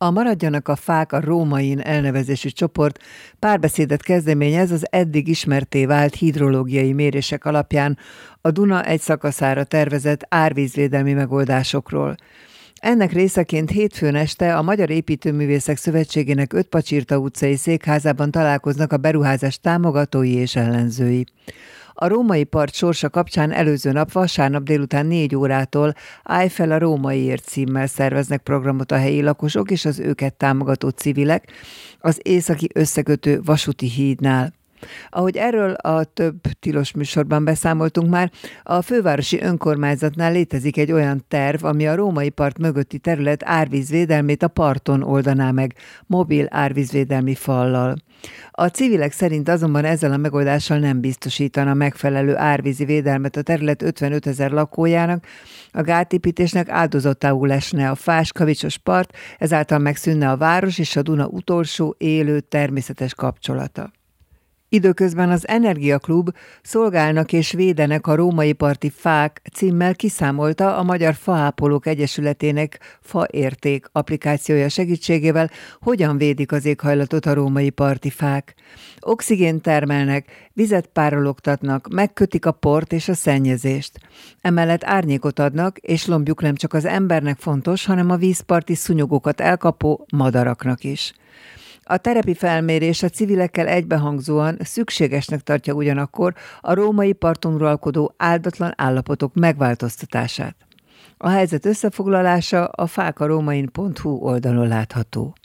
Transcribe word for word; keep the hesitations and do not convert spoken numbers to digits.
A Maradjanak a fák a Rómain elnevezésű csoport párbeszédet kezdeményez az eddig ismertté vált hidrológiai mérések alapján a Duna egy szakaszára tervezett árvízvédelmi megoldásokról. Ennek részeként hétfőn este a Magyar Építőművészek Szövetségének Ötpacsirta utcai székházában találkoznak a beruházás támogatói és ellenzői. A római part sorsa kapcsán előző nap vasárnap délután négy órától Állj fel a rómaiért címmel szerveznek programot a helyi lakosok és az őket támogató civilek az északi összekötő vasúti hídnál. Ahogy erről a több tilos műsorban beszámoltunk már, a fővárosi önkormányzatnál létezik egy olyan terv, ami a római part mögötti terület árvízvédelmét a parton oldaná meg, mobil árvízvédelmi fallal. A civilek szerint azonban ezzel a megoldással nem biztosítana megfelelő árvízi védelmet a terület ötvenöt ezer lakójának, a gátépítésnek áldozatául esne a fás, kavicsos part, ezáltal megszűnne a város és a Duna utolsó élő természetes kapcsolata. Időközben az Energiaklub Szolgálnak és védenek a római parti fák címmel kiszámolta a Magyar Faápolók Egyesületének Faérték applikációja segítségével, hogyan védik az éghajlatot a római parti fák. Oxigént termelnek, vizet párologtatnak, megkötik a port és a szennyezést. Emellett árnyékot adnak, és lombjuk nem csak az embernek fontos, hanem a vízparti szúnyogokat elkapó madaraknak is. A terepi felmérés a civilekkel egybehangzóan szükségesnek tartja ugyanakkor a római parton uralkodó áldatlan állapotok megváltoztatását. A helyzet összefoglalása a fákaromain pont hu oldalon látható.